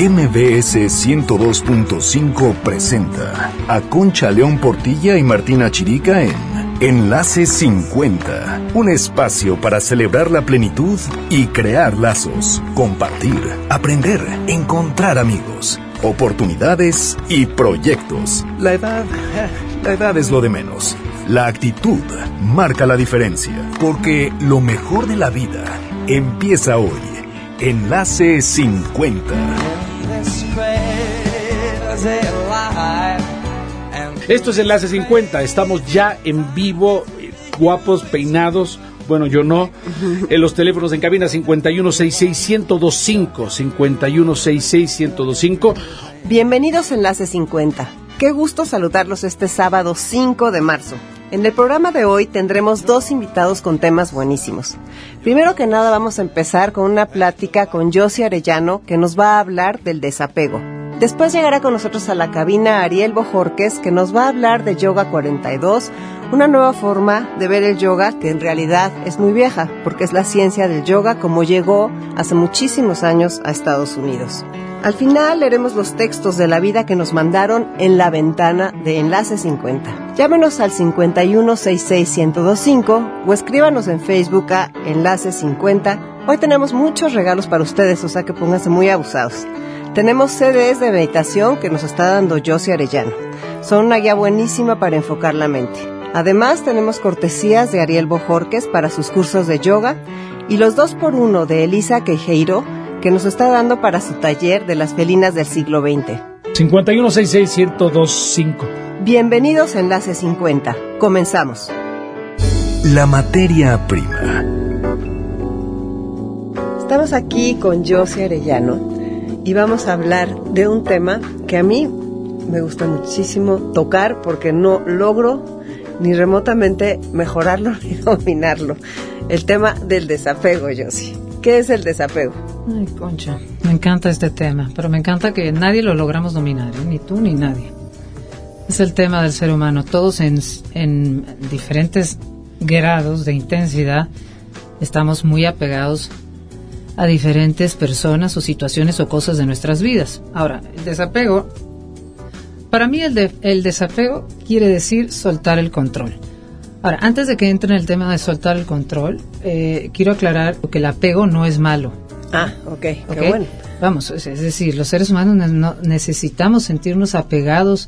MBS 102.5 presenta a Concha León Portilla y Martina Chirica en Enlace 50, un espacio para celebrar la plenitud y crear lazos, compartir, aprender, encontrar amigos, oportunidades y proyectos. La edad es lo de menos. La actitud marca la diferencia, porque lo mejor de la vida empieza hoy. Enlace 50. Esto es Enlace 50, estamos ya en vivo, guapos, peinados, bueno, yo no, en los teléfonos en cabina 5166-1025, 5166-1025. Bienvenidos a Enlace 50, qué gusto saludarlos este sábado 5 de marzo. En el programa de hoy tendremos dos invitados con temas buenísimos. Primero que nada vamos a empezar con una plática con Josie Arellano, que nos va a hablar del desapego. Después llegará con nosotros a la cabina Ariel Bojorquez, que nos va a hablar de Yoga 42, una nueva forma de ver el yoga que en realidad es muy vieja, porque es la ciencia del yoga como llegó hace muchísimos años a Estados Unidos. Al final leeremos los textos de la vida que nos mandaron en la ventana de Enlace 50. Llámenos al 5166-1025 o escríbanos en Facebook a Enlace 50. Hoy tenemos muchos regalos para ustedes, o sea que pónganse muy abusados. Tenemos CDs de meditación que nos está dando Josie Arellano. Son una guía buenísima para enfocar la mente. Además, tenemos cortesías de Ariel Bojorquez para sus cursos de yoga y los 2x1 de Elisa Queijeiro, que nos está dando para su taller de las felinas del siglo XX. 5166-1025. Bienvenidos a Enlace 50. Comenzamos. La materia prima. Estamos aquí con Josie Arellano y vamos a hablar de un tema que a mí me gusta muchísimo tocar porque no logro ni remotamente mejorarlo ni dominarlo. El tema del desapego, Josie. ¿Qué es el desapego? Ay, Concha, me encanta este tema, pero me encanta que nadie lo logramos dominar, ni tú ni nadie. Es el tema del ser humano, todos en diferentes grados de intensidad estamos muy apegados a diferentes personas o situaciones o cosas de nuestras vidas. Ahora, el desapego, para mí el desapego quiere decir soltar el control. Ahora, antes de que entre en el tema de soltar el control, quiero aclarar que el apego no es malo. Ah, ok, qué bueno. Vamos, es decir, los seres humanos necesitamos sentirnos apegados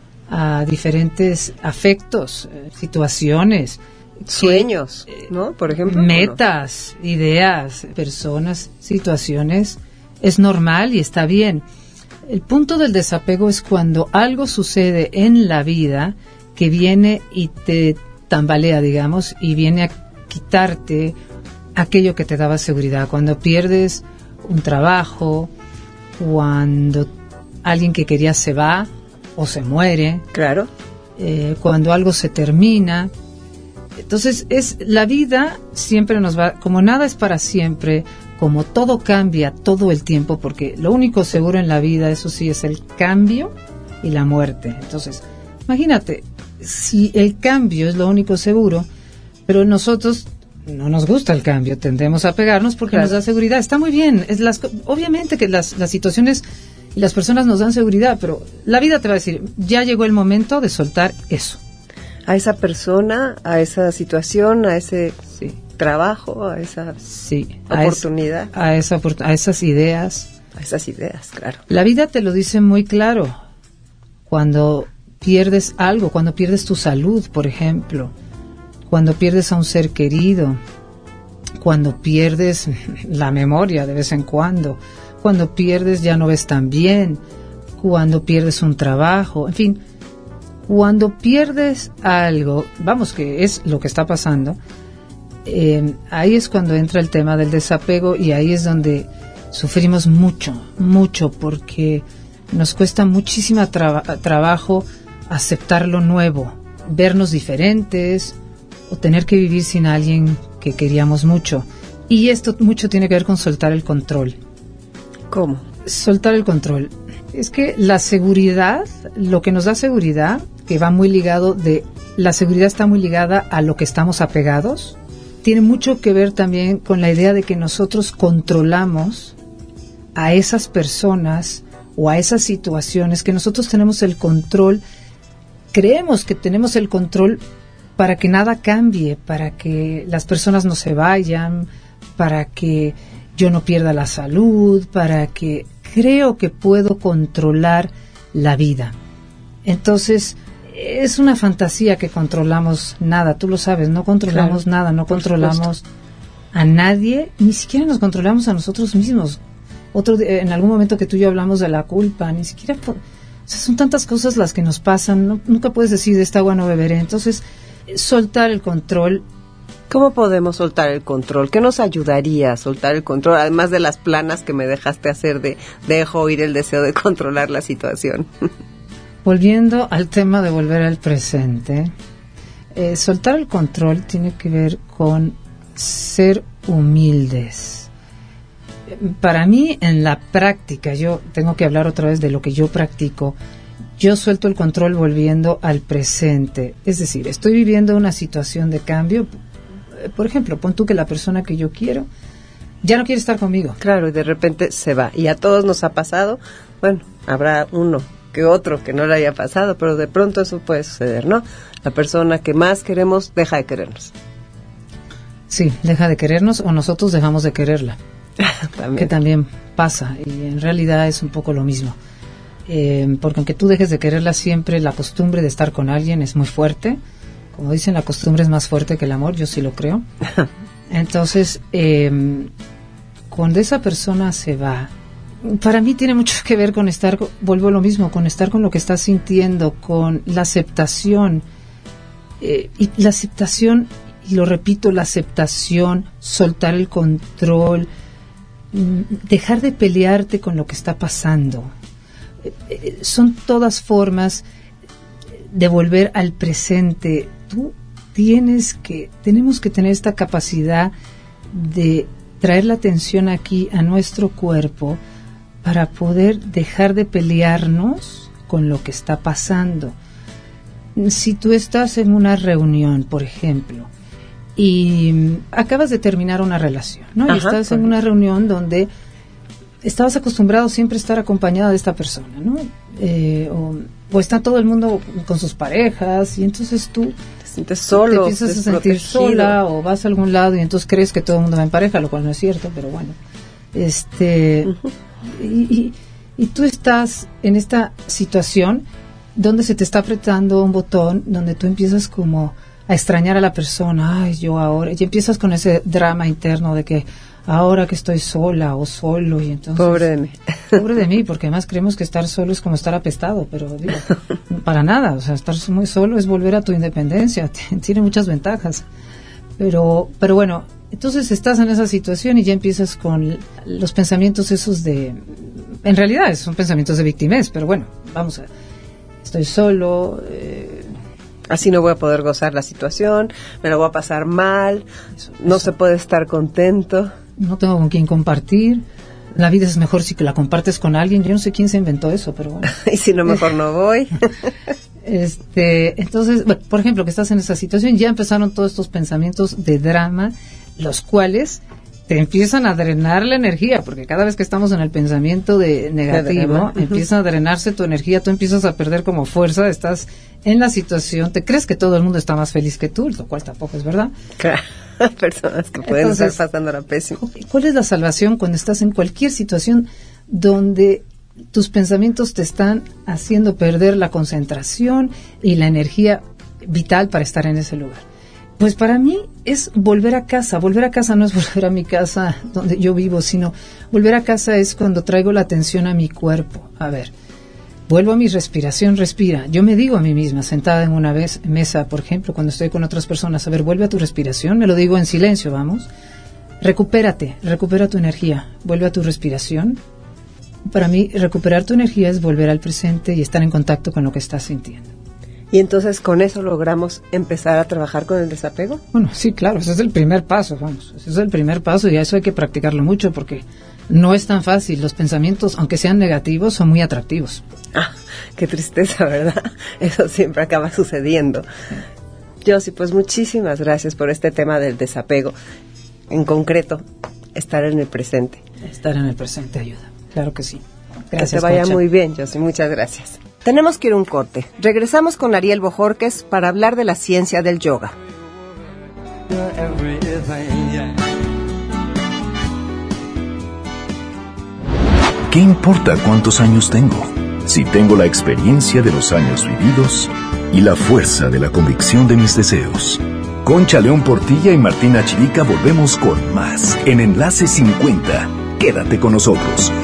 a diferentes afectos, situaciones, sueños, ¿no? Por ejemplo. Metas, ideas, personas, situaciones. Es normal y está bien. El punto del desapego es cuando algo sucede en la vida que viene y te tambalea, digamos, y viene a quitarte aquello que te daba seguridad. Cuando pierdes un trabajo, cuando alguien que querías se va o se muere. Claro. Cuando algo se termina. Entonces, la vida siempre nos va, como nada es para siempre, como todo cambia todo el tiempo, porque lo único seguro en la vida, eso sí, es el cambio y la muerte. Entonces, imagínate, si el cambio es lo único seguro, pero nosotros no nos gusta el cambio, tendemos a pegarnos porque nos da seguridad. Está muy bien, obviamente que las situaciones y las personas nos dan seguridad, pero la vida te va a decir, ya llegó el momento de soltar eso. A esa persona, a esa situación, a ese trabajo, a esa oportunidad. A esas ideas. A esas ideas, claro. La vida te lo dice muy claro. Cuando pierdes algo, cuando pierdes tu salud, por ejemplo, cuando pierdes a un ser querido, cuando pierdes la memoria de vez en cuando pierdes ya no ves tan bien, cuando pierdes un trabajo, en fin, cuando pierdes algo, vamos, que es lo que está pasando, ahí es cuando entra el tema del desapego y ahí es donde sufrimos mucho, porque nos cuesta muchísimo trabajo aceptar lo nuevo, vernos diferentes o tener que vivir sin alguien que queríamos mucho. Y esto mucho tiene que ver con soltar el control. ¿Cómo? Soltar el control. Es que la seguridad, lo que nos da seguridad, que va muy ligado la seguridad está muy ligada a lo que estamos apegados, tiene mucho que ver también con la idea de que nosotros controlamos a esas personas o a esas situaciones que nosotros tenemos el control, creemos que tenemos el control para que nada cambie, para que las personas no se vayan, para que yo no pierda la salud, para que creo que puedo controlar la vida. Entonces, es una fantasía que controlamos nada, tú lo sabes, no controlamos nada, no controlamos a nadie, ni siquiera nos controlamos a nosotros mismos. En algún momento que tú y yo hablamos de la culpa, ni siquiera, son tantas cosas las que nos pasan, nunca puedes decir de esta agua no beberé. Entonces, soltar el control. ¿Cómo podemos soltar el control? ¿Qué nos ayudaría a soltar el control? Además de las planas que me dejaste hacer de dejo ir el deseo de controlar la situación. Volviendo al tema de volver al presente, soltar el control tiene que ver con ser humildes. Para mí, en la práctica, yo tengo que hablar otra vez de lo que yo practico. Yo suelto el control volviendo al presente. Es decir, estoy viviendo una situación de cambio. Por ejemplo, pon tú que la persona que yo quiero ya no quiere estar conmigo. Claro, y de repente se va. Y a todos nos ha pasado. Bueno, habrá uno que otro que no le haya pasado, pero de pronto eso puede suceder, ¿no? La persona que más queremos deja de querernos. Sí, deja de querernos o nosotros dejamos de quererla. También. Que también pasa, y en realidad es un poco lo mismo. Porque aunque tú dejes de quererla, siempre la costumbre de estar con alguien es muy fuerte. Como dicen, la costumbre es más fuerte que el amor, yo sí lo creo. Entonces, cuando esa persona se va, para mí tiene mucho que ver con vuelvo a lo mismo, con estar con lo que estás sintiendo, con la aceptación. Y la aceptación, y lo repito, la aceptación, soltar el control, dejar de pelearte con lo que está pasando. Son todas formas de volver al presente. Tenemos que tener esta capacidad de traer la atención aquí a nuestro cuerpo para poder dejar de pelearnos con lo que está pasando. Si tú estás en una reunión, por ejemplo, y acabas de terminar una relación, ¿no? Ajá, y estás en una reunión donde estabas acostumbrado siempre a estar acompañada de esta persona, ¿no? O está todo el mundo con sus parejas y entonces tú te sientes solo, te empiezas a sentir sola, o vas a algún lado y entonces crees que todo el mundo va en pareja, lo cual no es cierto, pero bueno. Y tú estás en esta situación donde se te está apretando un botón, donde tú empiezas como a extrañar a la persona. Ay, yo ahora, y empiezas con ese drama interno de que ahora que estoy sola o solo, y entonces pobre de mí, porque además creemos que estar solo es como estar apestado, pero digo, para nada. O sea, estar muy solo es volver a tu independencia, tiene muchas ventajas, pero bueno, entonces estás en esa situación y ya empiezas con los pensamientos esos en realidad son pensamientos de victimez, pero bueno, estoy solo, así no voy a poder gozar la situación, me la voy a pasar mal, no se puede estar contento. No tengo con quién compartir. La vida es mejor si que la compartes con alguien. Yo no sé quién se inventó eso, pero bueno. Y si no, mejor no voy. Entonces, bueno, por ejemplo, que estás en esa situación, ya empezaron todos estos pensamientos de drama, los cuales te empiezan a drenar la energía, porque cada vez que estamos en el pensamiento de negativo, empieza a drenarse tu energía, tú empiezas a perder como fuerza, estás en la situación, te crees que todo el mundo está más feliz que tú, lo cual tampoco es verdad. Claro, personas que pueden estar pasando la pésima. ¿Cuál es la salvación cuando estás en cualquier situación donde tus pensamientos te están haciendo perder la concentración y la energía vital para estar en ese lugar? Pues para mí es volver a casa. Volver a casa no es volver a mi casa donde yo vivo, sino volver a casa es cuando traigo la atención a mi cuerpo. A ver, vuelvo a mi respiración, respira. Yo me digo a mí misma, sentada en una mesa, por ejemplo, cuando estoy con otras personas, a ver, vuelve a tu respiración, me lo digo en silencio, vamos. Recupera tu energía, vuelve a tu respiración. Para mí, recuperar tu energía es volver al presente y estar en contacto con lo que estás sintiendo. ¿Y entonces con eso logramos empezar a trabajar con el desapego? Bueno, sí, claro, ese es el primer paso, vamos. Ese es el primer paso y a eso hay que practicarlo mucho porque no es tan fácil. Los pensamientos, aunque sean negativos, son muy atractivos. Ah, qué tristeza, ¿verdad? Eso siempre acaba sucediendo. Yossi, pues muchísimas gracias por este tema del desapego. En concreto, estar en el presente. Estar en el presente ayuda. Claro que sí. Gracias, que te vaya Concha. Muy bien, Josie, muchas gracias. Tenemos que ir a un corte. Regresamos con Ariel Bojorquez para hablar de la ciencia del yoga. ¿Qué importa cuántos años tengo? Si tengo la experiencia de los años vividos y la fuerza de la convicción de mis deseos. Concha León Portilla y Martina Chirica volvemos con más en Enlace 50. Quédate con nosotros.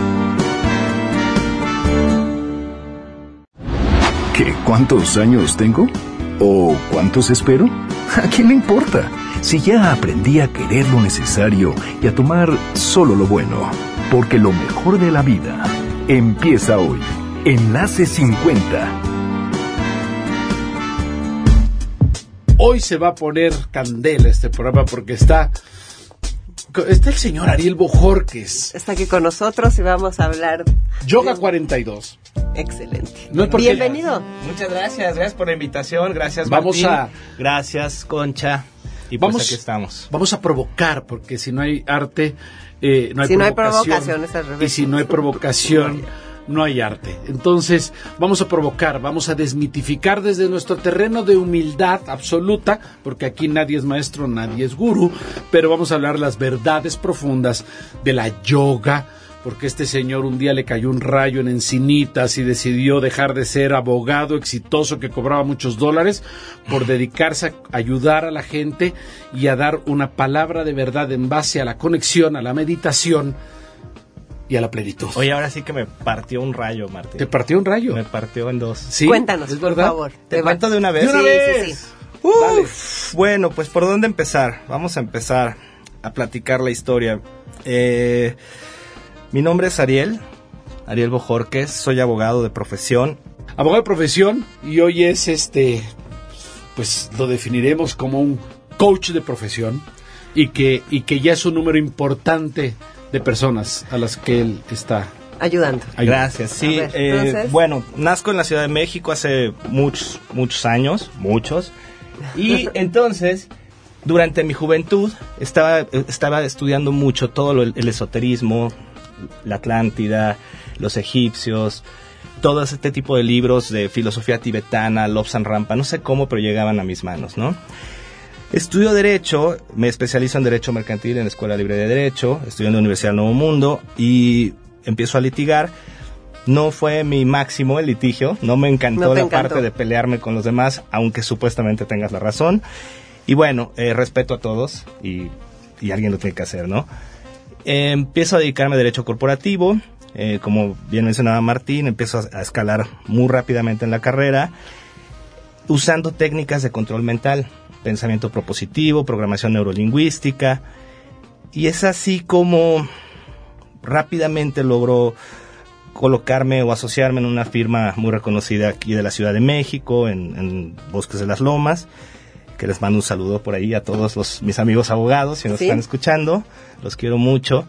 ¿Qué? ¿Cuántos años tengo? ¿O cuántos espero? ¿A quién le importa? Si ya aprendí a querer lo necesario y a tomar solo lo bueno. Porque lo mejor de la vida empieza hoy. Enlace 50. Hoy se va a poner candela este programa porque está el señor Ariel Bojorquez. Está aquí con nosotros y vamos a hablar Yoga 42. Excelente. No es bienvenido. Muchas gracias por la invitación. Gracias, Martín. Gracias, Concha. Y pues aquí estamos. Vamos a provocar, porque si no hay arte, no hay si provocación. No hay provocación, es al revés. Y si no hay provocación, no hay arte. Entonces, vamos a provocar, vamos a desmitificar desde nuestro terreno de humildad absoluta, porque aquí nadie es maestro, nadie es gurú, pero vamos a hablar las verdades profundas de la yoga, porque este señor un día le cayó un rayo en Encinitas y decidió dejar de ser abogado exitoso que cobraba muchos dólares por dedicarse a ayudar a la gente y a dar una palabra de verdad en base a la conexión, a la meditación y a la plenitud. Oye, ahora sí que me partió un rayo, Martín. ¿Te partió un rayo? Me partió en dos. ¿Sí? Cuéntanos, ¿es por verdad? favor. ¿Te cuento de una vez? ¡De una vez! Sí. Bueno, pues ¿por dónde empezar? Vamos a empezar a platicar la historia. Mi nombre es Ariel Bojorquez, soy abogado de profesión. Abogado de profesión, y hoy es pues lo definiremos como un coach de profesión, y que ya es un número importante de personas a las que él está ayudando. Gracias, sí. Bueno, nazco en la Ciudad de México hace muchos años, y entonces, durante mi juventud, estaba estudiando mucho todo el esoterismo, la Atlántida, los egipcios, todo este tipo de libros de filosofía tibetana, Lobsang Rampa, no sé cómo, pero llegaban a mis manos, ¿no? Estudio Derecho, me especializo en Derecho Mercantil en la Escuela Libre de Derecho, estudio en la Universidad del Nuevo Mundo y empiezo a litigar. No fue mi máximo el litigio, no me encantó la parte de pelearme con los demás, aunque supuestamente tengas la razón. Y bueno, respeto a todos y alguien lo tiene que hacer, ¿no? Empiezo a dedicarme a derecho corporativo, como bien mencionaba Martín, empiezo a escalar muy rápidamente en la carrera, usando técnicas de control mental, pensamiento propositivo, programación neurolingüística, y es así como rápidamente logro colocarme o asociarme en una firma muy reconocida aquí de la Ciudad de México, en Bosques de las Lomas, que les mando un saludo por ahí a todos mis amigos abogados, si nos están escuchando, los quiero mucho.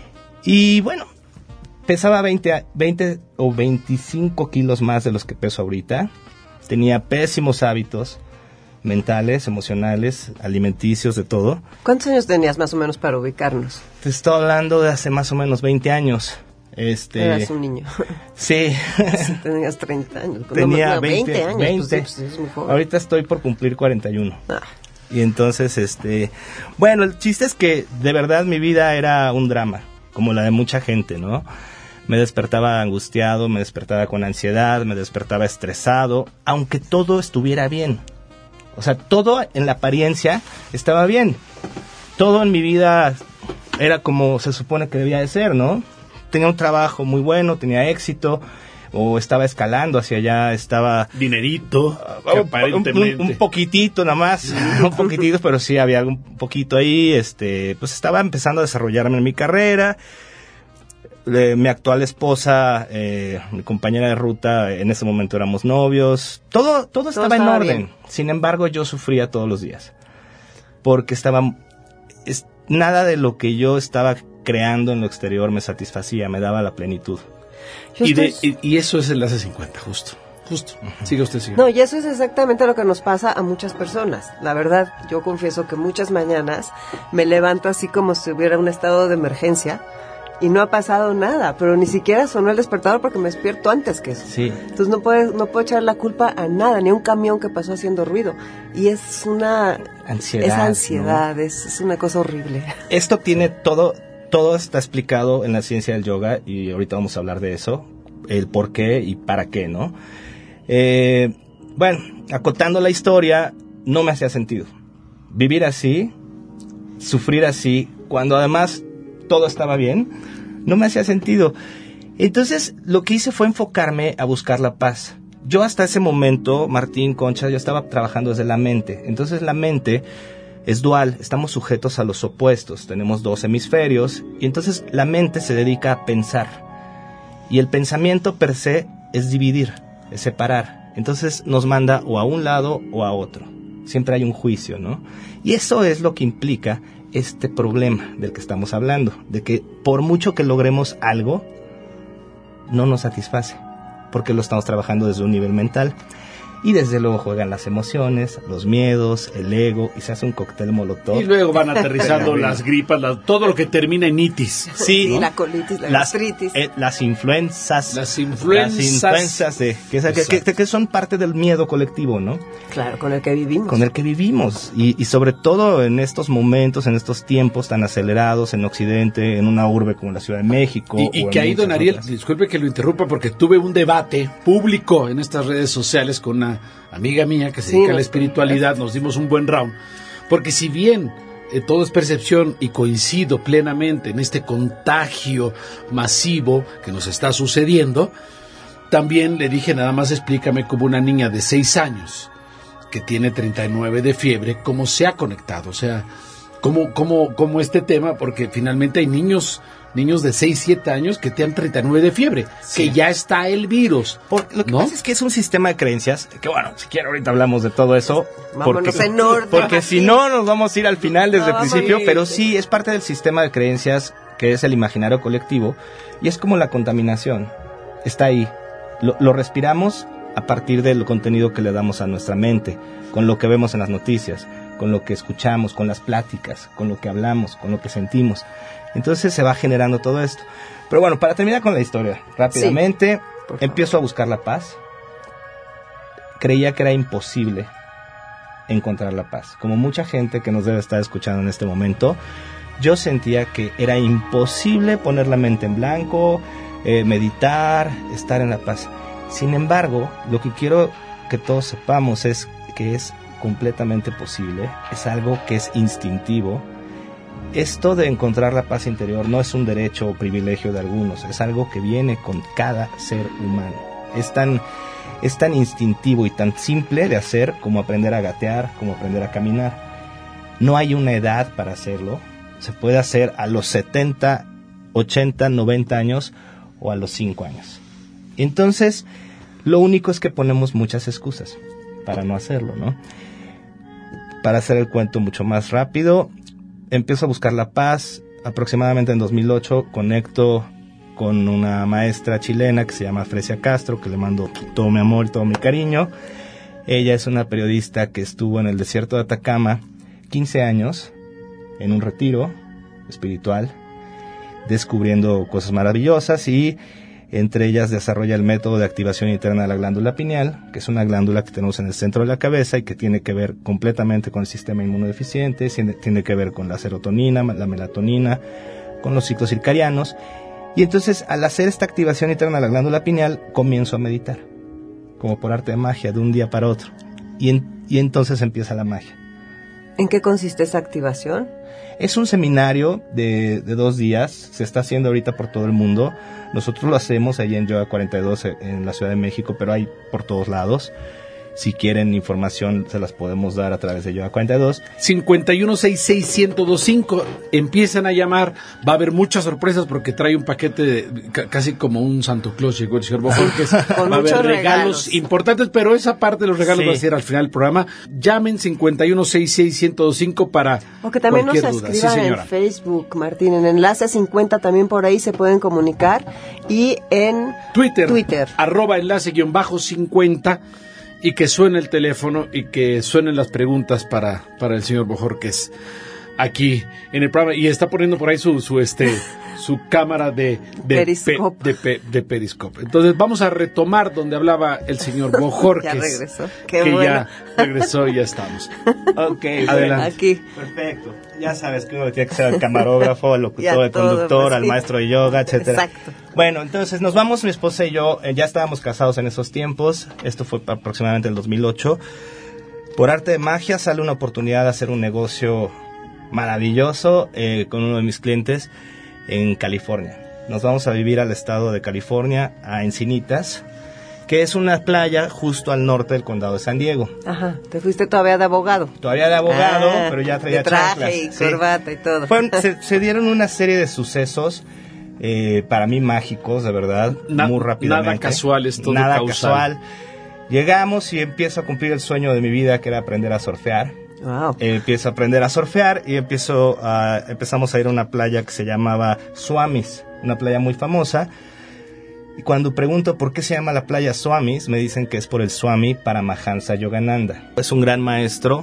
Y bueno, pesaba 20 o 25 kilos más de los que peso ahorita, tenía pésimos hábitos mentales, emocionales, alimenticios, de todo. ¿Cuántos años tenías más o menos para ubicarnos? Te estoy hablando de hace más o menos 20 años. Eras un niño. Sí. Tenías 30 años. Tenía 20 años. 20. Pues es muy joven. Ahorita estoy por cumplir 41. Y entonces, bueno, el chiste es que de verdad mi vida era un drama, como la de mucha gente, ¿no? Me despertaba angustiado, me despertaba con ansiedad, me despertaba estresado, aunque todo estuviera bien. O sea, todo en la apariencia estaba bien. Todo en mi vida era como se supone que debía de ser, ¿no? Tenía un trabajo muy bueno, tenía éxito, o estaba escalando hacia allá, estaba... Dinerito, aparentemente. Un poquitito nada más, un poquitito, pero sí había un poquito ahí, pues estaba empezando a desarrollarme en mi carrera. Mi actual esposa, mi compañera de ruta, en ese momento éramos novios, todo estaba en orden. Bien. Sin embargo, yo sufría todos los días, porque nada de lo que yo estaba creando en lo exterior me satisfacía, me daba la plenitud. Y eso es Enlace 50, justo. Siga usted, siga. No, y eso es exactamente lo que nos pasa a muchas personas. La verdad, yo confieso que muchas mañanas me levanto así como si hubiera un estado de emergencia y no ha pasado nada, pero ni siquiera sonó el despertador porque me despierto antes que eso. Sí. Entonces no puedo echar la culpa a nada, ni a un camión que pasó haciendo ruido. Y es una ansiedad, ¿no? es una cosa horrible. Esto tiene todo está explicado en la ciencia del yoga y ahorita vamos a hablar de eso, el por qué y para qué, ¿no? Bueno, acotando la historia, no me hacía sentido vivir así, sufrir así, cuando además todo estaba bien, no me hacía sentido. Entonces, lo que hice fue enfocarme a buscar la paz. Yo hasta ese momento, Martín, Concha, yo estaba trabajando desde la mente. Entonces, la mente es dual, estamos sujetos a los opuestos, tenemos 2 hemisferios, y entonces la mente se dedica a pensar. Y el pensamiento per se es dividir, es separar. Entonces, nos manda o a un lado o a otro. Siempre hay un juicio, ¿no? Y eso es lo que implica este problema del que estamos hablando, de que por mucho que logremos algo, no nos satisface, porque lo estamos trabajando desde un nivel mental. Y desde luego juegan las emociones, los miedos, el ego, y se hace un cóctel molotov. Y luego van aterrizando las gripas, todo lo que termina en itis. Sí, ¿no? La colitis, la gastritis. Las influencias. Las influencias que son parte del miedo colectivo, ¿no? Claro, con el que vivimos. Con el que vivimos. Y sobre todo en estos momentos, en estos tiempos tan acelerados en Occidente, en una urbe como la Ciudad de México. Y que ahí, don Ariel, disculpe que lo interrumpa, porque tuve un debate público en estas redes sociales con una amiga mía que se dedica a la espiritualidad. Nos dimos un buen round, porque si bien todo es percepción y coincido plenamente en este contagio masivo que nos está sucediendo, también le dije, nada más explícame como una niña de 6 años que tiene 39 de fiebre, cómo se ha conectado, o sea, cómo este tema, porque finalmente hay niños de 6, 7 años que te dan 39 de fiebre, sí, que ya está el virus. Lo que pasa es que es un sistema de creencias, que bueno, si quiere ahorita hablamos de todo eso, porque si no nos vamos a ir al final desde el principio, pero sí, es parte del sistema de creencias que es el imaginario colectivo, y es como la contaminación, está ahí, lo respiramos a partir del contenido que le damos a nuestra mente, con lo que vemos en las noticias, con lo que escuchamos, con las pláticas, con lo que hablamos, con lo que sentimos. Entonces se va generando todo esto. Pero bueno, para terminar con la historia, rápidamente, empiezo a buscar la paz. Creía que era imposible encontrar la paz. Como mucha gente que nos debe estar escuchando en este momento, yo sentía que era imposible poner la mente en blanco, meditar, estar en la paz. Sin embargo, lo que quiero que todos sepamos es que es completamente posible, es algo que es instintivo. Esto de encontrar la paz interior no es un derecho o privilegio de algunos, es algo que viene con cada ser humano. Es tan instintivo y tan simple de hacer como aprender a gatear, como aprender a caminar. No hay una edad para hacerlo, se puede hacer a los 70, 80, 90 años o a los 5 años. Entonces, lo único es que ponemos muchas excusas para no hacerlo, ¿no? Para hacer el cuento mucho más rápido, empiezo a buscar la paz. Aproximadamente en 2008 conecto con una maestra chilena que se llama Fresia Castro, que le mando todo mi amor y todo mi cariño. Ella es una periodista que estuvo en el desierto de Atacama 15 años en un retiro espiritual, descubriendo cosas maravillosas, y entre ellas desarrolla el método de activación interna de la glándula pineal, que es una glándula que tenemos en el centro de la cabeza y que tiene que ver completamente con el sistema inmunodeficiente, tiene que ver con la serotonina, la melatonina, con los ciclos circadianos. Y entonces, al hacer esta activación interna de la glándula pineal, comienzo a meditar, como por arte de magia, de un día para otro. Y entonces empieza la magia. ¿En qué consiste esa activación? Es un seminario de 2 días, se está haciendo ahorita por todo el mundo. Nosotros lo hacemos allí en Yoga 42 en la Ciudad de México, pero hay por todos lados. Si quieren información, se las podemos dar a través de Yoga 42. 5166-1025. Empiezan a llamar. Va a haber muchas sorpresas porque trae un paquete casi como un Santo Claus, llegó el señor Bojorquez. Va a haber regalos importantes, pero esa parte de los regalos va a ser al final del programa. Llamen 5166-1025 para o que también nos escriban en Facebook, Martín, en Enlace 50 también por ahí se pueden comunicar. Y en Twitter. @enlace_50. Y que suene el teléfono y que suenen las preguntas para el señor Bojorquez aquí en el programa. Y está poniendo por ahí su su cámara de Periscope. Entonces vamos a retomar donde hablaba el señor Bojorquez. Ya regresó. Ya regresó y ya estamos. Ok, adelante. Aquí. Perfecto. Ya sabes que uno tiene que ser el camarógrafo, el locutor, el conductor, al maestro de yoga, etcétera. Exacto. Bueno, entonces nos vamos, mi esposa y yo, ya estábamos casados en esos tiempos. Esto fue aproximadamente en el 2008. Por arte de magia sale una oportunidad de hacer un negocio maravilloso con uno de mis clientes en California. Nos vamos a vivir al estado de California, a Encinitas, que es una playa justo al norte del condado de San Diego. Ajá, te fuiste todavía de abogado. Todavía de abogado, pero ya traía de traje chanclas. y corbata y todo. Se dieron una serie de sucesos para mí mágicos, de verdad, muy rápidamente. Nada casual, es todo nada causal. Casual. Llegamos y empiezo a cumplir el sueño de mi vida, que era aprender a surfear. Wow. Empiezo a aprender a surfear y empezamos a ir a una playa que se llamaba Swamis, una playa muy famosa. Y cuando pregunto por qué se llama la playa Swamis, me dicen que es por el Swami Paramahansa Yogananda. Es un gran maestro,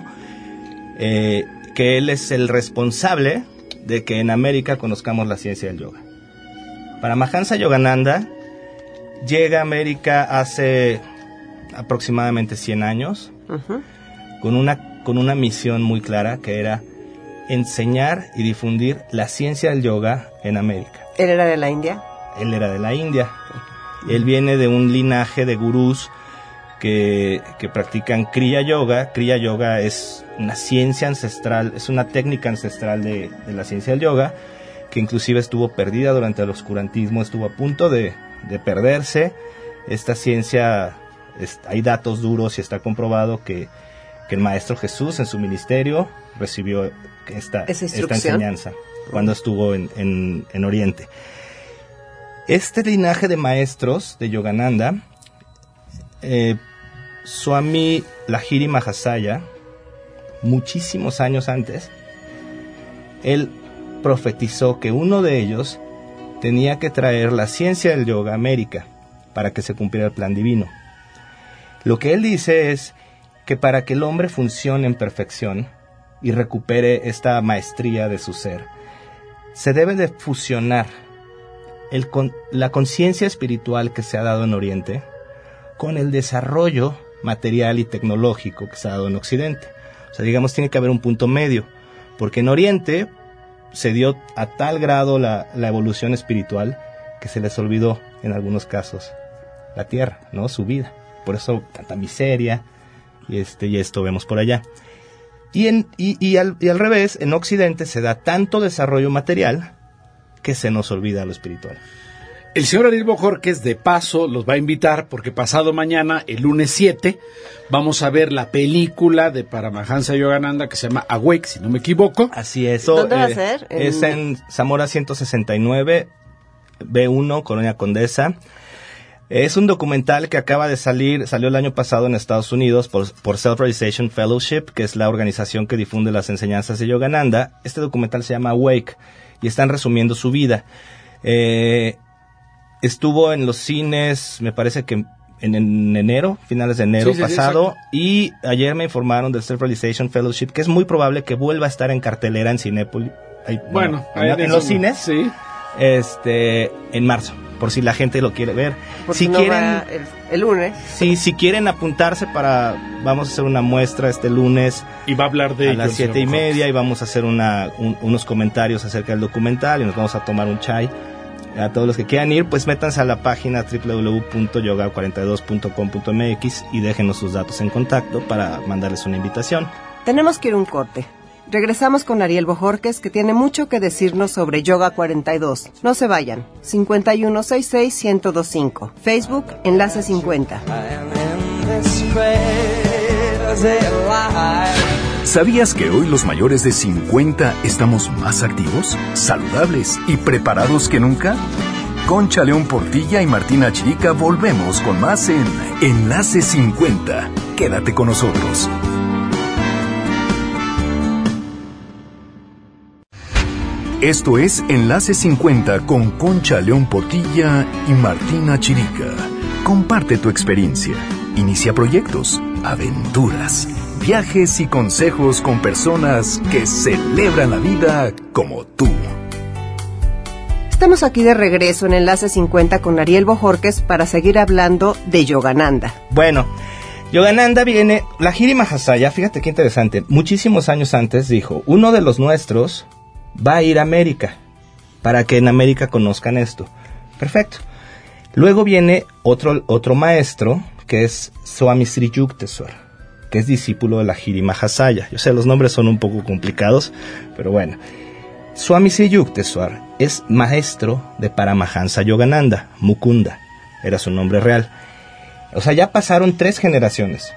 que él es el responsable de que en América conozcamos la ciencia del yoga. Paramahansa Yogananda llega a América hace aproximadamente 100 años, uh-huh, con una misión muy clara, que era enseñar y difundir la ciencia del yoga en América. ¿Él era de la India? Él era de la India. Él viene de un linaje de gurús que practican Kriya Yoga. Kriya Yoga es una ciencia ancestral, es una técnica ancestral de la ciencia del yoga, que inclusive estuvo perdida durante el oscurantismo, estuvo a punto de perderse. Esta ciencia, hay datos duros y está comprobado que el Maestro Jesús en su ministerio recibió esta enseñanza cuando estuvo en Oriente. Este linaje de maestros de Yogananda, Swami Lahiri Mahasaya, muchísimos años antes, él profetizó que uno de ellos tenía que traer la ciencia del yoga a América para que se cumpliera el plan divino. Lo que él dice es que para que el hombre funcione en perfección y recupere esta maestría de su ser, se debe de fusionar la conciencia espiritual que se ha dado en Oriente con el desarrollo material y tecnológico que se ha dado en Occidente. O sea, digamos, tiene que haber un punto medio, porque en Oriente se dio a tal grado la evolución espiritual que se les olvidó en algunos casos la tierra, ¿no? Su vida. Por eso tanta miseria y esto vemos por allá. Y al revés, en Occidente se da tanto desarrollo material que se nos olvida lo espiritual. El señor Ariel Bojorquez, de paso, los va a invitar porque pasado mañana, el lunes 7, vamos a ver la película de Paramahansa Yogananda que se llama Awake, si no me equivoco. Así es. ¿Dónde va a ser? Es en Zamora 169, B1, Colonia Condesa. Es un documental que acaba de salió el año pasado en Estados Unidos por Self-Realization Fellowship, que es la organización que difunde las enseñanzas de Yogananda. Este documental se llama Awake y están resumiendo su vida. Estuvo en los cines, me parece que en enero, finales de enero pasado, y ayer me informaron del Self-Realization Fellowship, que es muy probable que vuelva a estar en cartelera en Cinépolis. En los cines, sí, en marzo, por si la gente lo quiere ver. Si no quieren, el lunes. Sí, si quieren apuntarse vamos a hacer una muestra este lunes. Y va a hablar de a las 7:30 y vamos a hacer unos comentarios acerca del documental y nos vamos a tomar un chai. A todos los que quieran ir, pues métanse a la página www.yoga42.com.mx y déjenos sus datos en contacto para mandarles una invitación. Tenemos que ir a un corte. Regresamos con Ariel Bojorquez, que tiene mucho que decirnos sobre Yoga 42. No se vayan. 5166-1025. Facebook, Enlace 50. ¿Sabías que hoy los mayores de 50 estamos más activos, saludables y preparados que nunca? Concha León Portilla y Martina Chirica volvemos con más en Enlace 50. Quédate con nosotros. Esto es Enlace 50 con Concha León Portilla y Martina Chirica. Comparte tu experiencia, inicia proyectos, aventuras, viajes y consejos con personas que celebran la vida como tú. Estamos aquí de regreso en Enlace 50 con Ariel Bojorquez para seguir hablando de Yogananda. Bueno, Yogananda viene, Lahiri Mahasaya, fíjate qué interesante, muchísimos años antes dijo, uno de los nuestros va a ir a América, para que en América conozcan esto. Perfecto. Luego viene otro maestro, que es Swami Sri Yukteswar, que es discípulo de Lahiri Mahasaya. Yo sé, los nombres son un poco complicados, pero bueno. Swami Sri Yukteswar es maestro de Paramahansa Yogananda, Mukunda, era su nombre real. O sea, ya pasaron 3 generaciones.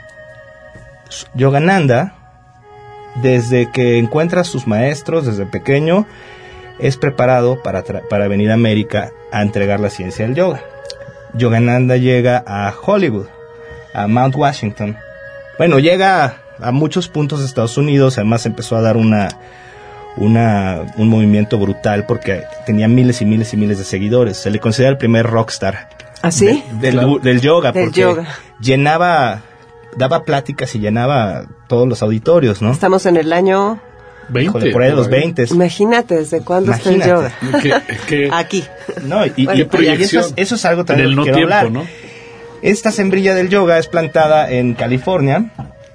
Yogananda, desde que encuentra a sus maestros, desde pequeño, es preparado para venir a América a entregar la ciencia del yoga. Yogananda llega a Hollywood, a Mount Washington. Bueno, llega a muchos puntos de Estados Unidos, además empezó a dar un movimiento brutal porque tenía miles y miles y miles de seguidores. Se le considera el primer rockstar. ¿Ah, sí? Del yoga, porque daba pláticas y llenaba todos los auditorios, ¿no? Estamos en el año 20. Joder, por ahí de los 20. Imagínate, ¿desde cuándo está el yoga? Aquí. No, y eso es algo también en el no quiero tiempo, hablar. ¿no? Esta sembrilla del yoga es plantada en California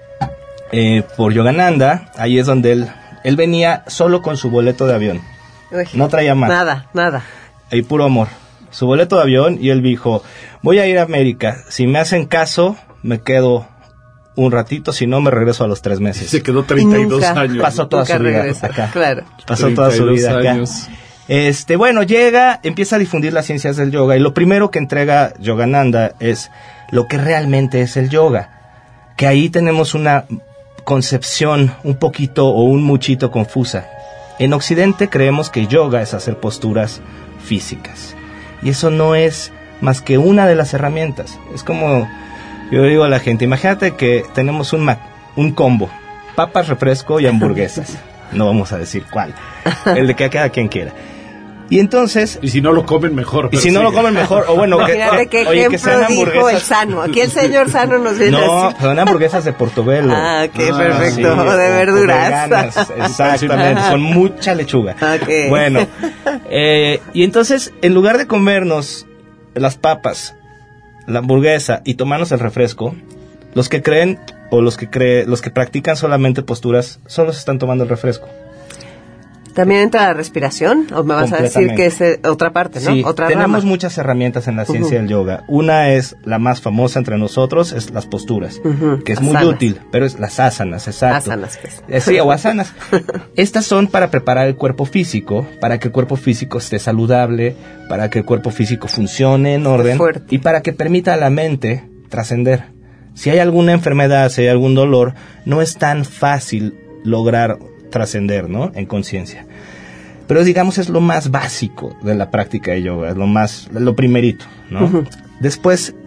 por Yogananda. Ahí es donde él venía solo con su boleto de avión. Uy, no traía más. Nada. Y puro amor. Su boleto de avión, y él dijo, voy a ir a América. Si me hacen caso, me quedo un ratito, si no me regreso a los 3 meses. Se quedó 32 años. Pasó toda su vida acá. Claro. Pasó toda su vida acá. Bueno, llega, empieza a difundir las ciencias del yoga, y lo primero que entrega Yogananda es lo que realmente es el yoga. Que ahí tenemos una concepción un poquito o un muchito confusa. En Occidente creemos que yoga es hacer posturas físicas. Y eso no es más que una de las herramientas. Es como yo digo a la gente, imagínate que tenemos un combo, papas, refresco y hamburguesas. No vamos a decir cuál, el de que cada quien quiera. Y entonces... Y si no lo comen mejor. Y si no lo comen mejor, o bueno... Imagínate qué ejemplo dijo el Sano. Aquí el señor Sano nos viene a decir... No, son hamburguesas de Portobelo. Qué perfecto, sí, de verduras. Veganas, exactamente, son mucha lechuga. Okay. Bueno, y entonces, en lugar de comernos las papas, la hamburguesa y tomarnos el refresco, los que creen o los que practican solamente posturas, solo se están tomando el refresco. ¿También entra la respiración? ¿O me vas a decir que es otra parte, no? Sí, otra tenemos rama. muchas herramientas en la ciencia del yoga. Una es la más famosa entre nosotros, es las posturas, que es muy útil, pero es las asanas, exacto. Asanas, pues. Sí, o asanas. Estas son para preparar el cuerpo físico, para que el cuerpo físico esté saludable, para que el cuerpo físico funcione en orden y para que permita a la mente trascender. Si hay alguna enfermedad, si hay algún dolor, no es tan fácil lograr trascender, ¿no? En conciencia. Pero digamos es lo más básico de la práctica de yoga, es lo primerito, ¿no? Después,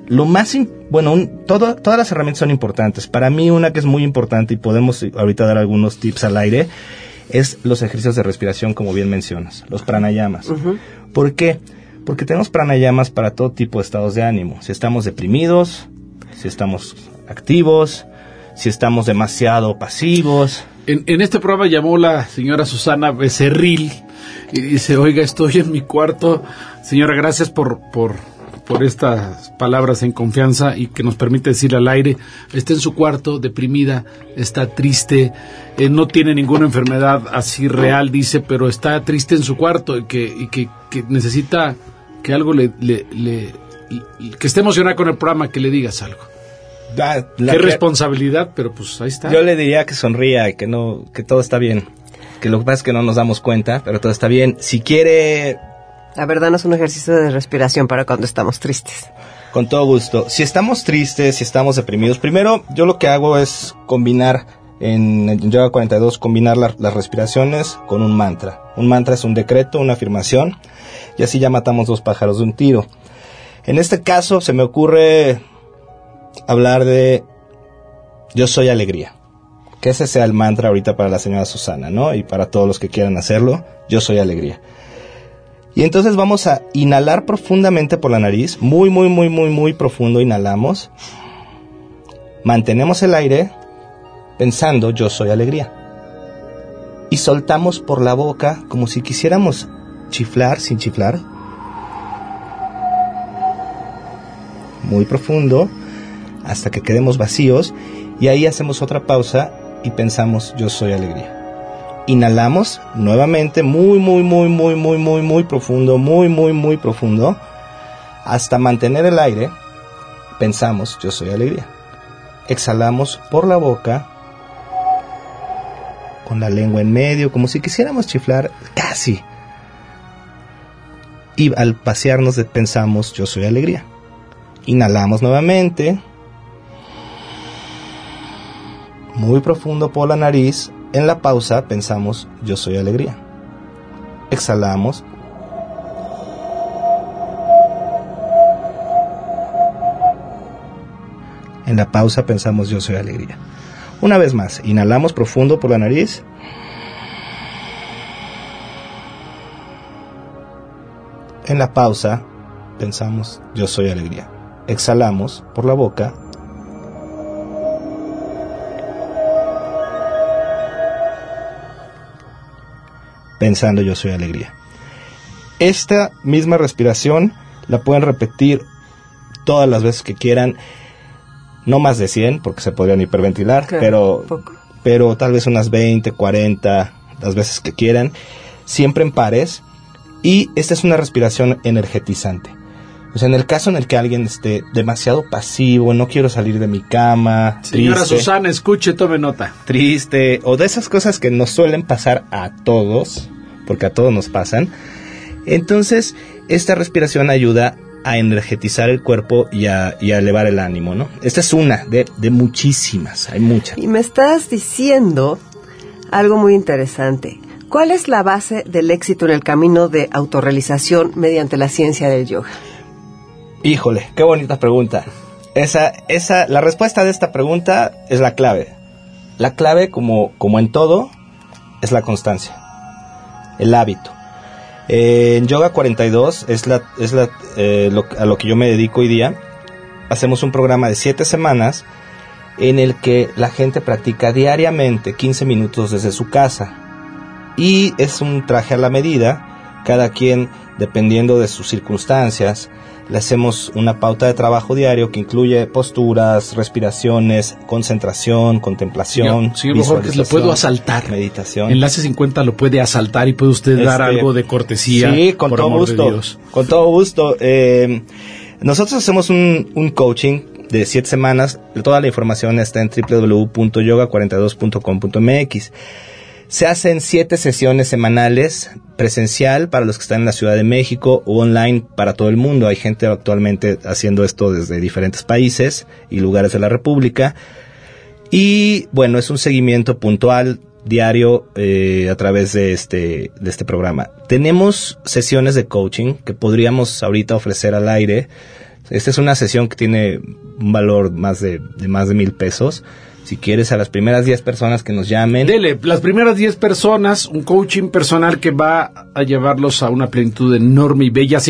todas las herramientas son importantes. Para mí una que es muy importante, y podemos ahorita dar algunos tips al aire, es los ejercicios de respiración, como bien mencionas, los pranayamas. ¿Por qué? Porque tenemos pranayamas para todo tipo de estados de ánimo. Si estamos deprimidos, si estamos activos, si estamos demasiado pasivos. En este programa llamó la señora Susana Becerril y dice, oiga, estoy en mi cuarto. Señora, gracias por estas palabras en confianza y que nos permite decir al aire. Está en su cuarto, deprimida, está triste, no tiene ninguna enfermedad así real, dice, pero está triste en su cuarto y que necesita que algo que esté emocionada con el programa, que le digas algo. Qué responsabilidad, pero pues ahí está. Yo le diría que sonría y que todo está bien. Que lo que pasa es que no nos damos cuenta, pero todo está bien. Si quiere... La verdad, no es un ejercicio de respiración para cuando estamos tristes. Con todo gusto. Si estamos tristes, si estamos deprimidos, primero yo lo que hago es combinar en Yoga 42, combinar las respiraciones con un mantra. Un mantra es un decreto, una afirmación, y así ya matamos 2 pájaros de un tiro. En este caso se me ocurre hablar de yo soy alegría, que ese sea el mantra ahorita para la señora Susana, ¿no? Y para todos los que quieran hacerlo, yo soy alegría. Y entonces vamos a inhalar profundamente por la nariz, muy, muy, muy, muy, muy profundo, inhalamos, mantenemos el aire pensando yo soy alegría, y soltamos por la boca como si quisiéramos chiflar sin chiflar. Muy profundo, hasta que quedemos vacíos, y ahí hacemos otra pausa y pensamos, yo soy alegría. Inhalamos nuevamente, muy profundo, muy profundo, hasta mantener el aire, pensamos, yo soy alegría. Exhalamos por la boca, con la lengua en medio, como si quisiéramos chiflar, casi. Y al pasearnos pensamos, yo soy alegría. Inhalamos nuevamente, muy profundo por la nariz. En la pausa pensamos, yo soy alegría. Exhalamos. En la pausa pensamos, yo soy alegría. Una vez más, inhalamos profundo por la nariz. En la pausa pensamos, yo soy alegría. Exhalamos por la boca. Pensando, yo soy alegría. Esta misma respiración la pueden repetir todas las veces que quieran. No más de 100, porque se podrían hiperventilar, claro, pero tal vez unas 20, 40, las veces que quieran, siempre en pares. Y esta es una respiración energetizante. O sea, en el caso en el que alguien esté demasiado pasivo, no quiero salir de mi cama, señora triste, Susana, escuche, tome nota. Triste, o de esas cosas que nos suelen pasar a todos, porque a todos nos pasan. Entonces, esta respiración ayuda a energetizar el cuerpo y a elevar el ánimo, ¿no? Esta es una de muchísimas, hay muchas. Y me estás diciendo algo muy interesante. ¿Cuál es la base del éxito en el camino de autorrealización mediante la ciencia del yoga? Híjole, qué bonita pregunta. La respuesta de esta pregunta es la clave. La clave, como en todo, es la constancia, el hábito. En Yoga 42 a lo que yo me dedico hoy día. Hacemos un programa de 7 semanas en el que la gente practica diariamente 15 minutos desde su casa. Y es un traje a la medida. Cada quien, dependiendo de sus circunstancias, le hacemos una pauta de trabajo diario que incluye posturas, respiraciones, concentración, contemplación, señor Jorge, lo puedo asaltar. Meditación. Enlace 50 lo puede asaltar y puede usted dar algo de cortesía. Sí, con todo gusto. Con todo gusto. Nosotros hacemos un coaching de 7 semanas. Toda la información está en www.yoga42.com.mx. Se hacen 7 sesiones semanales, presencial para los que están en la Ciudad de México o online para todo el mundo. Hay gente actualmente haciendo esto desde diferentes países y lugares de la República. Y bueno, es un seguimiento puntual, diario, a través de este programa. Tenemos sesiones de coaching que podríamos ahorita ofrecer al aire. Esta es una sesión que tiene un valor más de 1,000 pesos. Si quieres, a las primeras 10 personas que nos llamen. Dele, las primeras 10 personas, un coaching personal que va a llevarlos a una plenitud enorme y bella.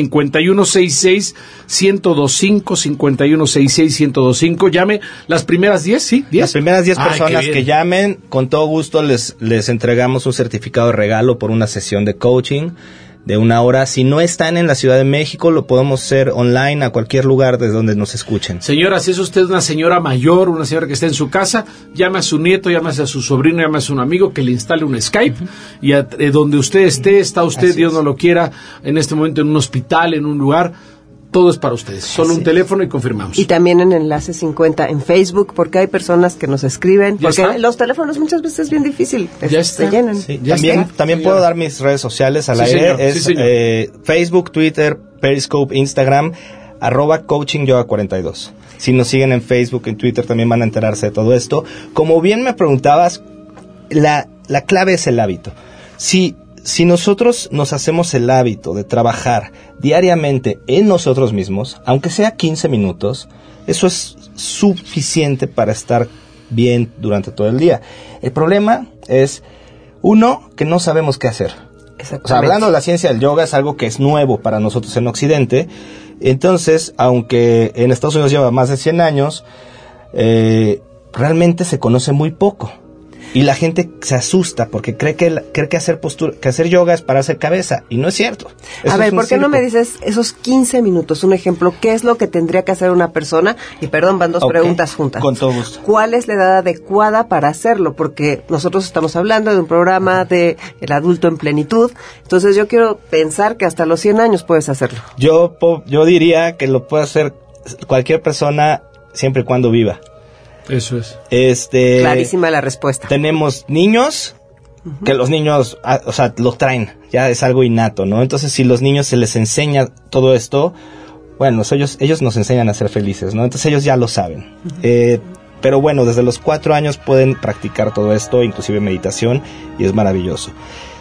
5166-1025, 5166-1025. Llame las primeras 10, ¿sí? 10. Las primeras 10 personas que llamen, con todo gusto les entregamos un certificado de regalo por una sesión de coaching de 1 hora. Si no están en la Ciudad de México, lo podemos hacer online a cualquier lugar desde donde nos escuchen. Señora, si es usted una señora mayor, una señora que está en su casa, llame a su nieto, llame a su sobrino, llame a su amigo que le instale un Skype, y donde usted esté, está usted, Dios no lo quiera, en este momento en un hospital, en un lugar. Todo es para ustedes, solo un teléfono y confirmamos. Y también en Enlace 50 en Facebook, porque hay personas que nos escriben, porque los teléfonos muchas veces es bien difícil, se llenan. Sí, también puedo dar mis redes sociales al aire, señor. Facebook, Twitter, Periscope, Instagram, @coachingyoga42. Si nos siguen en Facebook, en Twitter, también van a enterarse de todo esto. Como bien me preguntabas, la clave es el hábito. Si nosotros nos hacemos el hábito de trabajar diariamente en nosotros mismos, aunque sea 15 minutos, eso es suficiente para estar bien durante todo el día. El problema es, uno, que no sabemos qué hacer. O sea, hablando de la ciencia del yoga, es algo que es nuevo para nosotros en Occidente. Entonces, aunque en Estados Unidos lleva más de 100 años, realmente se conoce muy poco. Y la gente se asusta porque cree que hacer yoga es pararse cabeza, y no es cierto. A ver, ¿por qué no me dices esos 15 minutos? Un ejemplo, ¿qué es lo que tendría que hacer una persona? Y perdón, van dos preguntas juntas. Con todo gusto. ¿Cuál es la edad adecuada para hacerlo? Porque nosotros estamos hablando de un programa de el adulto en plenitud, entonces yo quiero pensar que hasta los 100 años puedes hacerlo. Yo diría que lo puede hacer cualquier persona siempre y cuando viva. Eso es. Clarísima la respuesta. Tenemos niños, que los niños, los traen, ya es algo innato, ¿no? Entonces, si los niños se les enseña todo esto, bueno, ellos nos enseñan a ser felices, ¿no? Entonces ellos ya lo saben. Pero bueno, desde los 4 años pueden practicar todo esto, inclusive meditación, y es maravilloso.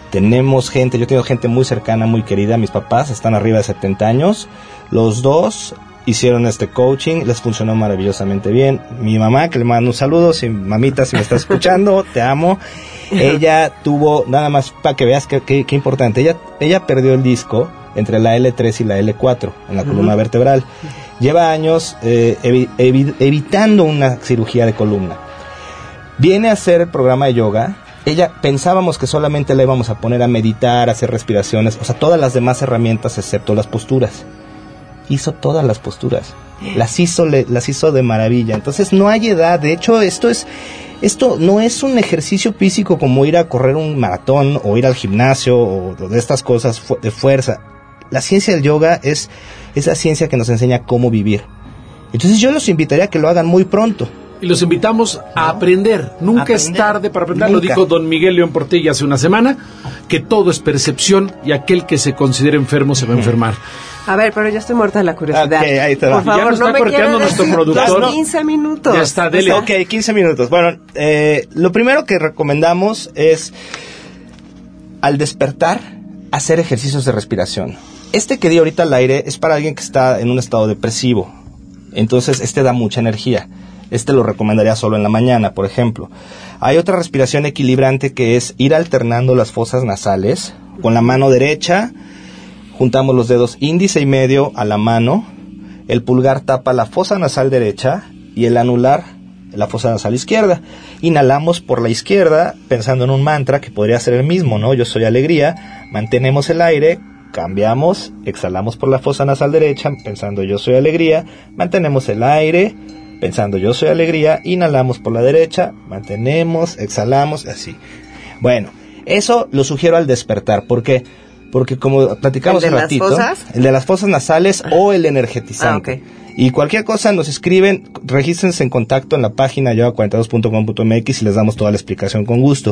Yo tengo gente muy cercana, muy querida, mis papás están arriba de 70 años, los dos hicieron este coaching, les funcionó maravillosamente bien. Mi mamá, que le mando un saludo, mamita, si me estás escuchando, te amo. Ella tuvo, nada más para que veas qué importante, ella perdió el disco entre la L3 y la L4 en la columna vertebral. Lleva años evitando una cirugía de columna. Viene a hacer el programa de yoga. Pensábamos que solamente la íbamos a poner a meditar, a hacer respiraciones, todas las demás herramientas excepto las posturas. Hizo todas las posturas, las hizo de maravilla. Entonces no hay edad. De hecho, esto no es un ejercicio físico como ir a correr un maratón o ir al gimnasio o de estas cosas de fuerza. La ciencia del yoga es la ciencia que nos enseña cómo vivir. Entonces yo los invitaría a que lo hagan muy pronto. Y los invitamos a aprender. Nunca es tarde para aprender. Nunca. Lo dijo don Miguel León Portilla hace una semana, que todo es percepción y aquel que se considere enfermo se va a enfermar. A ver, pero yo estoy muerta de la curiosidad. Okay, ahí te va. Por favor, ya nos está corteando nuestro productor. Los 15 minutos. Ya está, dele. Ok, 15 minutos. Bueno, lo primero que recomendamos es, al despertar, hacer ejercicios de respiración. Que di ahorita al aire es para alguien que está en un estado depresivo. Entonces, da mucha energía. Lo recomendaría solo en la mañana, por ejemplo. Hay otra respiración equilibrante que es ir alternando las fosas nasales. Con la mano derecha, juntamos los dedos índice y medio a la mano. El pulgar tapa la fosa nasal derecha y el anular la fosa nasal izquierda. Inhalamos por la izquierda, pensando en un mantra que podría ser el mismo, ¿no? Yo soy alegría. Mantenemos el aire. Cambiamos, exhalamos por la fosa nasal derecha, pensando yo soy alegría. Mantenemos el aire, pensando yo soy alegría. Inhalamos por la derecha, mantenemos, exhalamos, así. Bueno, eso lo sugiero al despertar. ¿Por qué? Porque como platicamos un ratito, el de las fosas nasales o el energetizante. Y cualquier cosa nos escriben, regístrense en contacto en la página yoga42.com.mx y les damos toda la explicación con gusto.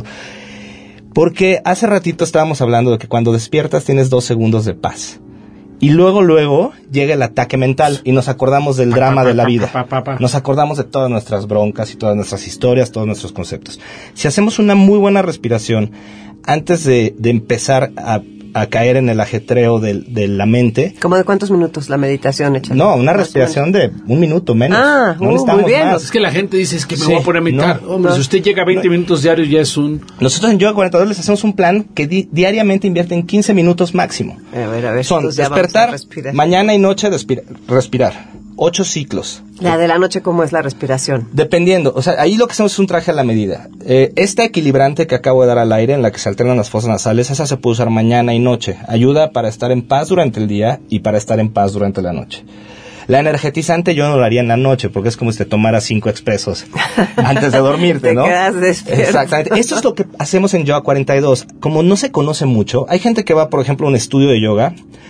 Porque hace ratito estábamos hablando de que cuando despiertas tienes 2 segundos de paz. Y luego llega el ataque mental y nos acordamos del drama de la vida. Nos acordamos de todas nuestras broncas y todas nuestras historias, todos nuestros conceptos. Si hacemos una muy buena respiración antes de empezar a caer en el ajetreo de la mente. ¿Cómo de cuántos minutos la meditación hecha? No, una respiración de 1 minuto menos. No necesitamos muy bien. Más. Es que la gente dice, es que me voy a poner a meditar. Hombre, si usted llega a 20 minutos diarios ya es un... Nosotros en Yoga 42 les hacemos un plan que diariamente invierte en 15 minutos máximo. A ver. Son despertar, mañana y noche respirar. 8 ciclos. La de la noche, ¿cómo es la respiración? Dependiendo, ahí lo que hacemos es un traje a la medida. Esta equilibrante que acabo de dar al aire, en la que se alternan las fosas nasales, esa se puede usar mañana y noche. Ayuda para estar en paz durante el día y para estar en paz durante la noche. La energetizante yo no lo haría en la noche, porque es como si te tomaras 5 expresos antes de dormirte, ¿no? Te quedas despierto. Exactamente. Esto es lo que hacemos en Yoga 42. Como no se conoce mucho, hay gente que va, por ejemplo, a un estudio de yoga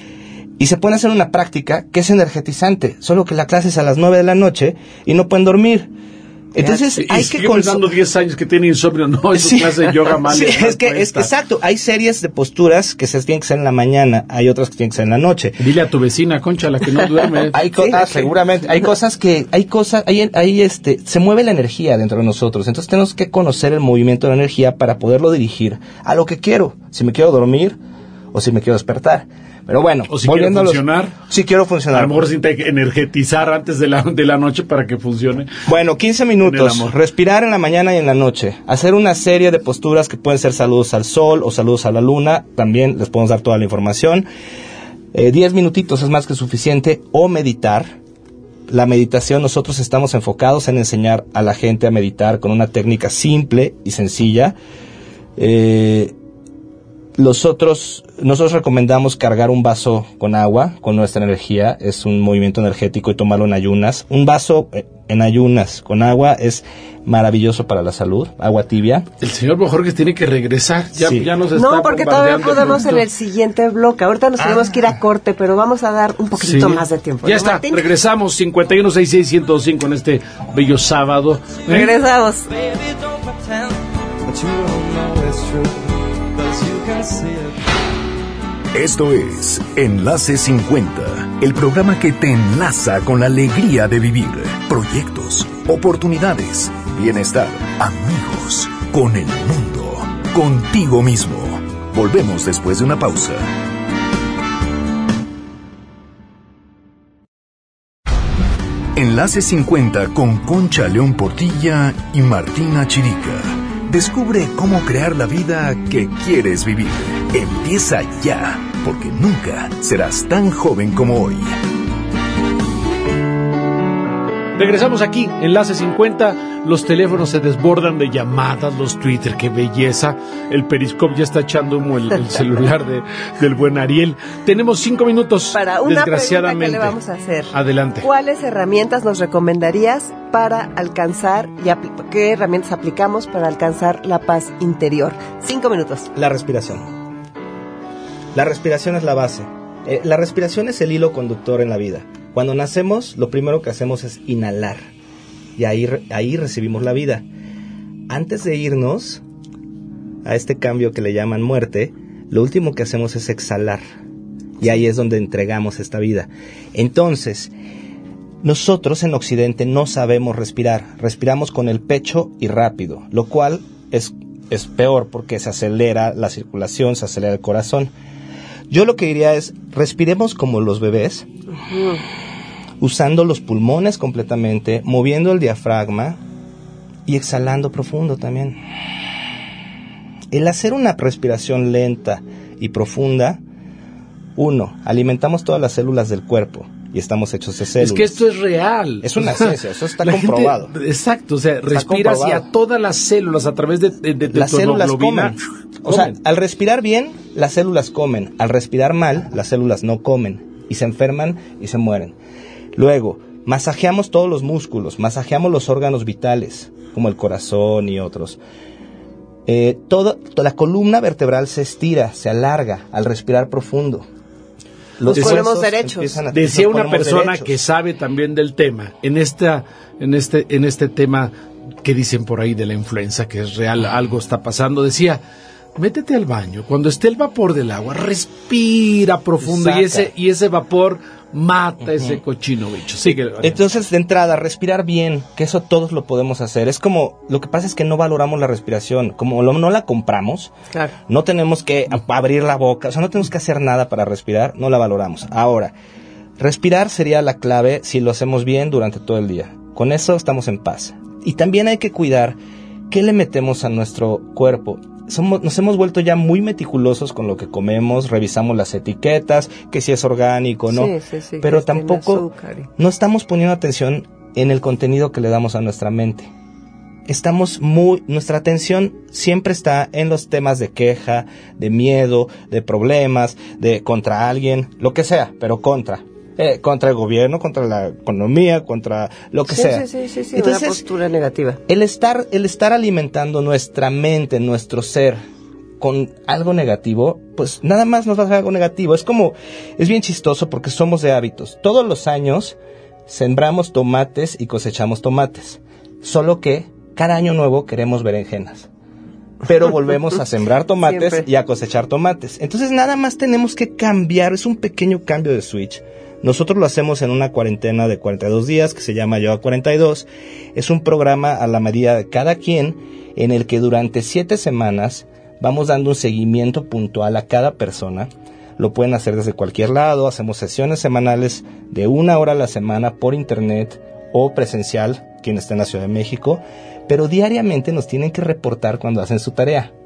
y se pone a hacer una práctica que es energetizante, solo que la clase es a las 9 de la noche y no pueden dormir. Entonces hay que pensando 10 años que tiene insomnio, no, es una clase de yoga mal. Sí, es que exacto, hay series de posturas que tienen que ser en la mañana, hay otras que tienen que ser en la noche. Dile a tu vecina, Concha, la que no duerme. Hay cosas, seguramente, hay cosas se mueve la energía dentro de nosotros, entonces tenemos que conocer el movimiento de la energía para poderlo dirigir a lo que quiero, si me quiero dormir o si me quiero despertar. Pero bueno, o si quiero funcionar. Si quiero funcionar. A lo mejor sin energizar antes de la noche para que funcione. Bueno, 15 minutos. Respirar en la mañana y en la noche. Hacer una serie de posturas que pueden ser saludos al sol o saludos a la luna. También les podemos dar toda la información. 10 minutitos es más que suficiente. O meditar. La meditación, nosotros estamos enfocados en enseñar a la gente a meditar con una técnica simple y sencilla. Nosotros recomendamos cargar un vaso con agua, con nuestra energía. Es un movimiento energético y tomarlo en ayunas. Un vaso en ayunas con agua es maravilloso para la salud, agua tibia. El señor Bojorges tiene que regresar, ya nos está No, porque todavía podemos en el siguiente bloque. Ahorita nos tenemos que ir a corte, pero vamos a dar un poquito más de tiempo. Ya está, Martín? Regresamos, 5166-105 en este bello sábado. Regresamos. Esto es Enlace 50, el programa que te enlaza con la alegría de vivir, proyectos, oportunidades, bienestar, amigos, con el mundo, contigo mismo. Volvemos después de una pausa. Enlace 50 con Concha León Portilla y Martina Chirica. Descubre cómo crear la vida que quieres vivir. Empieza ya, porque nunca serás tan joven como hoy. Regresamos aquí, Enlace 50, los teléfonos se desbordan de llamadas, los Twitter, qué belleza, el Periscope ya está echando humo el celular del buen Ariel. Tenemos 5 minutos, para una desgraciadamente. ¿Qué le vamos a hacer? Adelante. ¿Cuáles herramientas nos recomendarías para alcanzar, qué herramientas aplicamos para alcanzar la paz interior? 5 minutos. La respiración. La respiración es la base. La respiración es el hilo conductor en la vida. Cuando nacemos, lo primero que hacemos es inhalar. Y ahí recibimos la vida. Antes de irnos a este cambio que le llaman muerte, lo último que hacemos es exhalar. Y ahí es donde entregamos esta vida. Entonces, nosotros en Occidente no sabemos respirar. Respiramos con el pecho y rápido, lo cual es peor porque se acelera la circulación, se acelera el corazón. Yo lo que diría es, respiremos como los bebés, usando los pulmones completamente, moviendo el diafragma y exhalando profundo también. El hacer una respiración lenta y profunda, alimentamos todas las células del cuerpo y estamos hechos de células. Es que esto es real. Es una ciencia, eso está comprobado. Exacto, o sea, respiras y a todas las células a través de las células hemoglobina comen. O sea, al respirar bien, las células comen. Al respirar mal, las células no comen y se enferman y se mueren. Luego, masajeamos todos los músculos, masajeamos los órganos vitales, como el corazón y otros. Toda la columna vertebral se estira, se alarga al respirar profundo. Los ponemos derechos. Decía una persona que sabe también del tema, en este tema que dicen por ahí de la influenza, que es real, algo está pasando, decía, métete al baño, cuando esté el vapor del agua, respira profundo y ese vapor mata ese cochino bicho. Sigue. Entonces, de entrada, respirar bien, que eso todos lo podemos hacer. Es como, lo que pasa es que no valoramos la respiración, como no la compramos, claro. No tenemos que abrir la boca, o sea, no tenemos que hacer nada para respirar, no la valoramos. Ahora, respirar sería la clave si lo hacemos bien durante todo el día. Con eso estamos en paz. Y también hay que cuidar qué le metemos a nuestro cuerpo. Nos hemos vuelto ya muy meticulosos con lo que comemos, revisamos las etiquetas, que si es orgánico, ¿no? Sí, pero tampoco no estamos poniendo atención en el contenido que le damos a nuestra mente. Nuestra atención siempre está en los temas de queja, de miedo, de problemas, contra alguien, lo que sea, pero contra el gobierno, contra la economía, contra lo que sea. Sí, entonces, una postura negativa. El estar alimentando nuestra mente, nuestro ser, con algo negativo, pues nada más nos va a hacer algo negativo. Es bien chistoso porque somos de hábitos. Todos los años sembramos tomates y cosechamos tomates. Solo que cada año nuevo queremos berenjenas. Pero volvemos a sembrar tomates siempre. Y a cosechar tomates. Entonces nada más tenemos que cambiar, es un pequeño cambio de switch. Nosotros lo hacemos en una cuarentena de 42 días que se llama Yoga 42. Es un programa a la medida de cada quien en el que durante 7 semanas vamos dando un seguimiento puntual a cada persona. Lo pueden hacer desde cualquier lado. Hacemos sesiones semanales de 1 hora a la semana por internet o presencial, quien está en la Ciudad de México. Pero diariamente nos tienen que reportar cuando hacen su tarea.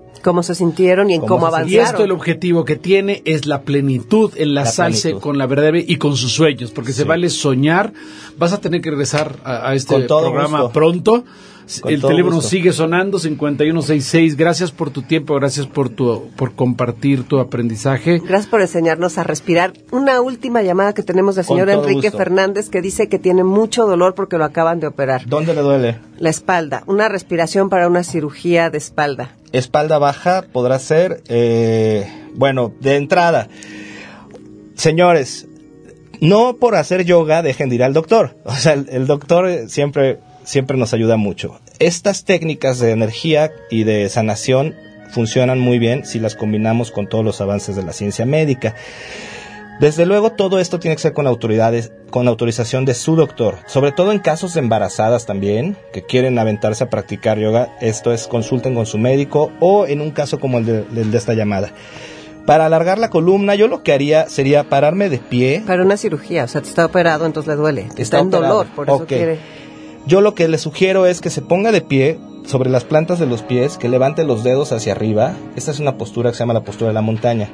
cómo se sintieron y en cómo avanzaron. Y esto, el objetivo que tiene es la plenitud, enlazarse con la verdad y con sus sueños, porque se vale soñar. Vas a tener que regresar a este programa pronto. El teléfono sigue sonando, 5166. Gracias por tu tiempo, gracias por compartir tu aprendizaje. Gracias por enseñarnos a respirar. Una última llamada que tenemos del señor Enrique Fernández, que dice que tiene mucho dolor porque lo acaban de operar. ¿Dónde le duele? La espalda. Una respiración para una cirugía de espalda. Espalda baja podrá ser, bueno, de entrada. Señores, no por hacer yoga dejen de ir al doctor. O sea, el doctor siempre nos ayuda mucho. Estas técnicas de energía y de sanación funcionan muy bien si las combinamos con todos los avances de la ciencia médica. Desde luego, todo esto tiene que ser con autorización de su doctor, sobre todo en casos de embarazadas también, que quieren aventarse a practicar yoga. Esto es, consulten con su médico, o en un caso como el de esta llamada. Para alargar la columna, yo lo que haría sería pararme de pie. Para una cirugía, o sea, te está operado, entonces le duele. Está en dolor, por eso quiere... Yo lo que le sugiero es que se ponga de pie sobre las plantas de los pies, que levante los dedos hacia arriba. Esta es una postura que se llama la postura de la montaña.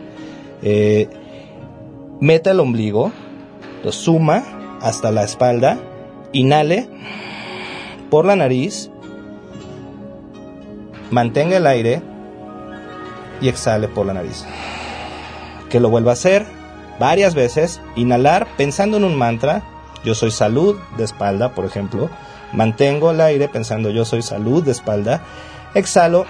Meta el ombligo, lo suma hasta la espalda, inhale por la nariz, mantenga el aire y exhale por la nariz. Que lo vuelva a hacer varias veces, inhalar pensando en un mantra, yo soy salud de espalda, por ejemplo. Mantengo el aire pensando yo soy salud de espalda. Exhalo,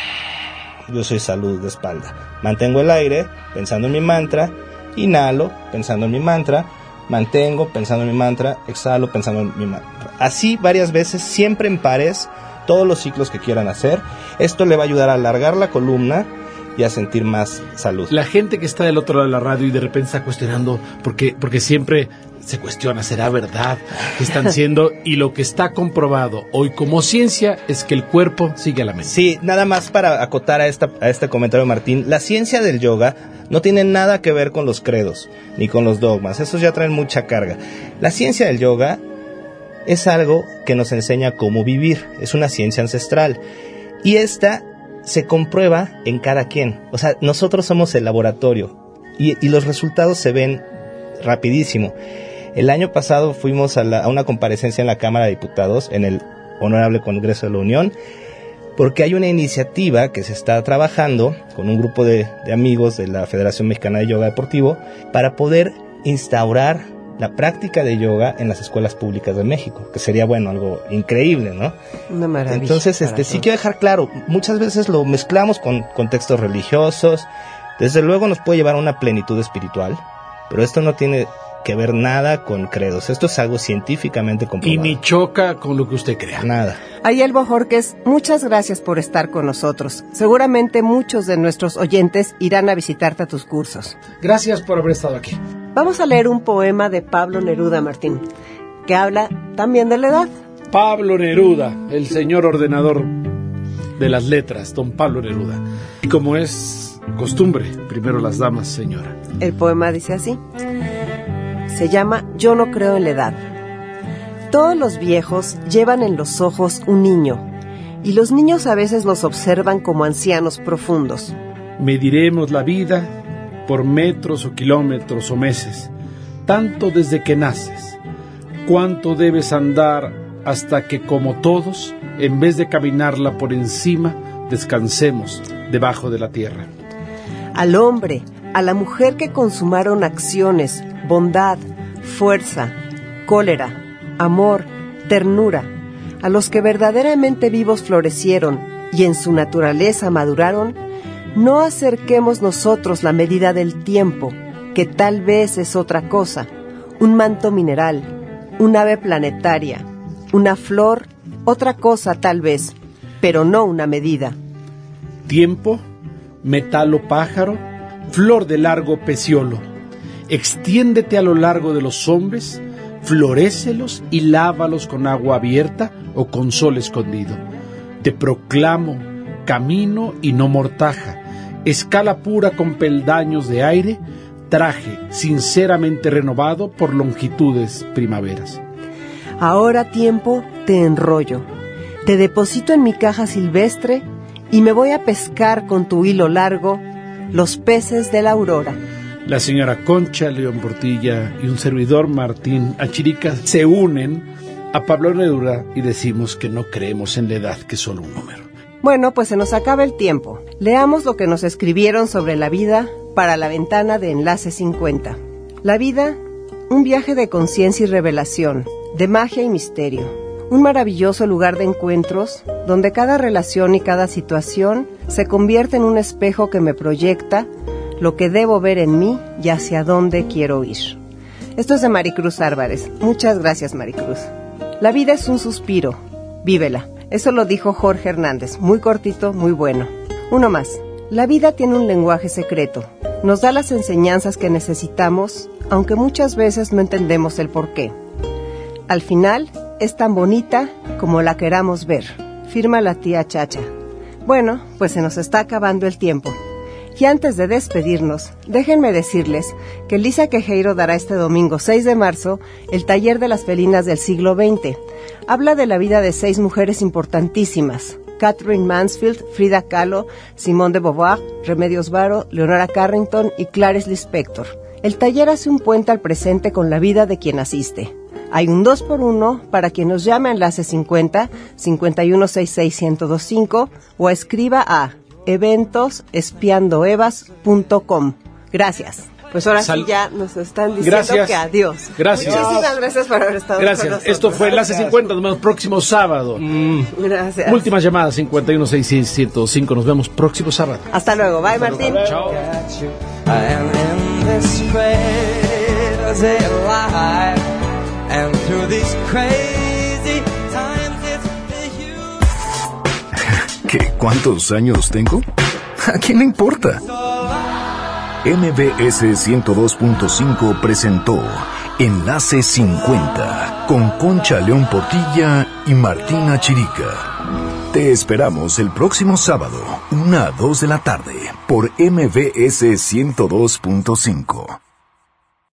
yo soy salud de espalda. Mantengo el aire pensando en mi mantra. Inhalo pensando en mi mantra. Mantengo pensando en mi mantra. Exhalo pensando en mi mantra. Así varias veces, siempre en pares, todos los ciclos que quieran hacer. Esto le va a ayudar a alargar la columna y a sentir más salud. La gente que está del otro lado de la radio y de repente está cuestionando, porque siempre se cuestiona, ¿será verdad que están haciendo? Y lo que está comprobado hoy como ciencia es que el cuerpo sigue a la mente. Sí, nada más para acotar a este comentario de Martín, la ciencia del yoga no tiene nada que ver con los credos, ni con los dogmas, esos ya traen mucha carga. La ciencia del yoga es algo que nos enseña cómo vivir, es una ciencia ancestral, y esta se comprueba en cada quien. O sea, nosotros somos el laboratorio y los resultados se ven rapidísimo. El año pasado fuimos a una comparecencia en la Cámara de Diputados, en el Honorable Congreso de la Unión, porque hay una iniciativa que se está trabajando con un grupo de amigos de la Federación Mexicana de Yoga Deportivo para poder instaurar la práctica de yoga en las escuelas públicas de México, que sería, bueno, algo increíble, ¿no? Una maravilla. Entonces, sí quiero dejar claro, muchas veces lo mezclamos con contextos religiosos, desde luego nos puede llevar a una plenitud espiritual, pero esto no tiene que ver nada con credos, esto es algo científicamente comprobado. Y ni choca con lo que usted crea. Nada. Ariel Bojorquez, muchas gracias por estar con nosotros. Seguramente muchos de nuestros oyentes irán a visitarte a tus cursos. Gracias por haber estado aquí. Vamos a leer un poema de Pablo Neruda, Martín, que habla también de la edad. Pablo Neruda, el señor ordenador de las letras, don Pablo Neruda. Y como es costumbre, primero las damas, señora. El poema dice así. Se llama Yo no creo en la edad. Todos los viejos llevan en los ojos un niño, y los niños a veces los observan como ancianos profundos. Mediremos la vida por metros o kilómetros o meses, tanto desde que naces. Cuánto debes andar hasta que, como todos, en vez de caminarla por encima, descansemos debajo de la tierra. Al hombre, a la mujer que consumaron acciones, bondad, fuerza, cólera, amor, ternura, a los que verdaderamente vivos florecieron y en su naturaleza maduraron, no acerquemos nosotros la medida del tiempo, que tal vez es otra cosa, un manto mineral, un ave planetaria, una flor, otra cosa tal vez, pero no una medida. Tiempo, metal o pájaro, flor de largo peciolo, extiéndete a lo largo de los hombres, florécelos y lávalos con agua abierta o con sol escondido. Te proclamo camino y no mortaja, escala pura con peldaños de aire, traje sinceramente renovado por longitudes primaveras. Ahora, tiempo, te enrollo, te deposito en mi caja silvestre y me voy a pescar con tu hilo largo los peces de la aurora. La señora Concha León Portilla y un servidor Martín Achirica se unen a Pablo Neruda y decimos que no creemos en la edad, que es solo un número. Bueno, pues se nos acaba el tiempo. Leamos lo que nos escribieron sobre la vida para la ventana de Enlace 50. La vida, un viaje de conciencia y revelación, de magia y misterio. Un maravilloso lugar de encuentros donde cada relación y cada situación se convierte en un espejo que me proyecta lo que debo ver en mí y hacia dónde quiero ir. Esto es de Maricruz Álvarez. Muchas gracias, Maricruz. La vida es un suspiro. Vívela. Eso lo dijo Jorge Hernández. Muy cortito, muy bueno. Uno más. La vida tiene un lenguaje secreto. Nos da las enseñanzas que necesitamos, aunque muchas veces no entendemos el porqué. Al final, es tan bonita como la queramos ver. Firma la tía Chacha. Bueno, pues se nos está acabando el tiempo. Y antes de despedirnos, déjenme decirles que Lisa Quejeiro dará este domingo 6 de marzo el taller de las felinas del siglo XX. Habla de la vida de 6 mujeres importantísimas: Catherine Mansfield, Frida Kahlo, Simone de Beauvoir, Remedios Varo, Leonora Carrington y Clarice Lispector. El taller hace un puente al presente con la vida de quien asiste. Hay un 2x1 para quien nos llame a Enlace 50 5166-1025 o escriba a eventosespiandoevas.com. Gracias. Pues ahora sí ya nos están diciendo que adiós. Gracias. Muchísimas gracias por haber estado con nosotros. Esto fue Enlace 50, nos vemos próximo sábado. Gracias. Últimas llamadas, 5166-105. Nos vemos próximo sábado. Hasta luego. Bye, Martín. Chao. ¿Qué? ¿Cuántos años tengo? ¿A quién le importa? MBS 102.5 presentó Enlace 50 con Concha León Portilla y Martín Chirica. Te esperamos el próximo sábado, 1 a 2 de la tarde, por MBS 102.5.